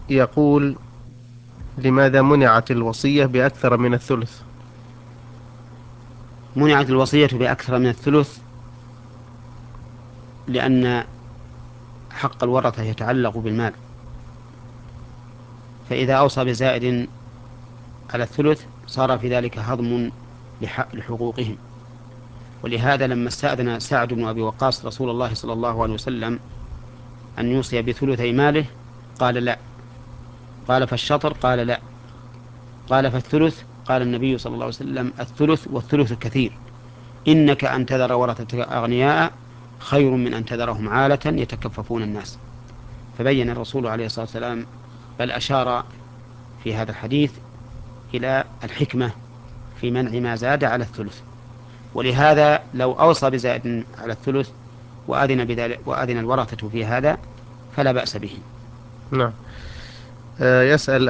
يقول: لماذا منعت الوصية بأكثر من الثلث؟ منعت الوصية بأكثر من الثلث لأن حق الورثة يتعلق بالمال، فإذا أوصى بزائد على الثلث صار في ذلك هضم لحقوقهم. ولهذا لما استأذن سعد بن أبي وقاص رسول الله صلى الله عليه وسلم أن يوصي بثلثي ماله قال لا. قال فالشطر قال لا. قال فالثلث قال النبي صلى الله عليه وسلم الثلث والثلث كثير، إنك أن تذر ورثة أغنياء خير من أن تذرهم عالة يتكففون الناس. فبين الرسول عليه الصلاة والسلام بل أشار في هذا الحديث إلى الحكمة في منع ما زاد على الثلث. ولهذا لو أوصى بزائد على الثلث وأذن بذلك وأذن الورثة في هذا فلا بأس به. نعم. يسأل